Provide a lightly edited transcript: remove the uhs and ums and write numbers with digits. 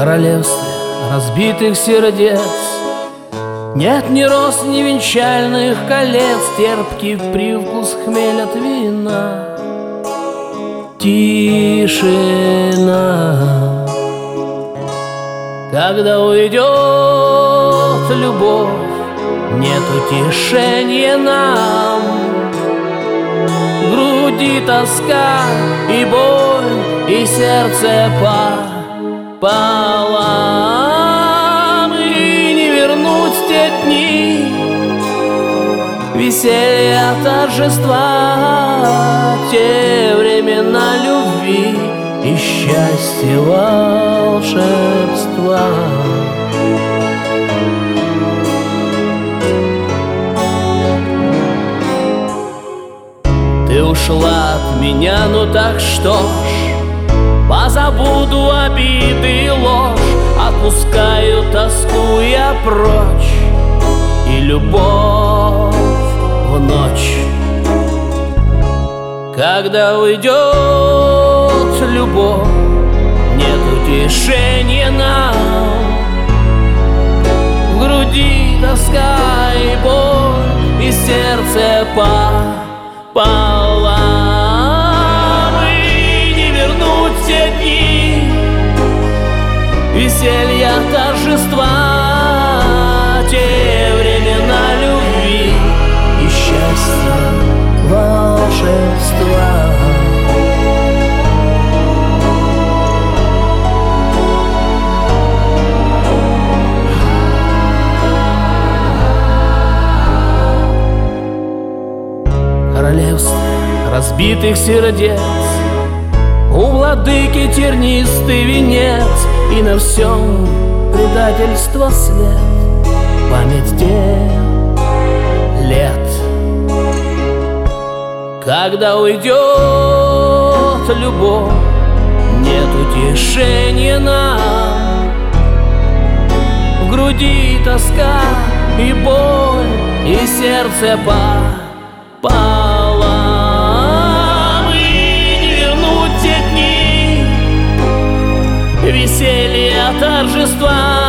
королевстве разбитых сердец нет ни роз, ни венчальных колец, терпкий привкус хмеля от вина. Тишина, когда уйдет любовь, нет утешения нам. В груди тоска и боль, и сердце пополам. И не вернуть те дни веселья, торжества, те времена любви и счастья, волшебства. Ты ушла от меня, ну так что ж, позабуду обиды и ложь, отпускаю тоску я прочь и любовь в ночь. Когда уйдет любовь, нет утешения нам. В груди тоска и боль, и сердце пополам. И не вернуть все дни веселья, торжества, те времена любви и счастья, волшебства. Королевстве разбитых сердец у владыки тернистый венец, и на всем предательство след, память тех лет. Когда уйдет любовь, нет утешения нам. В груди тоска и боль, и сердце пополам. И не вернуть те дни веселья, торжества,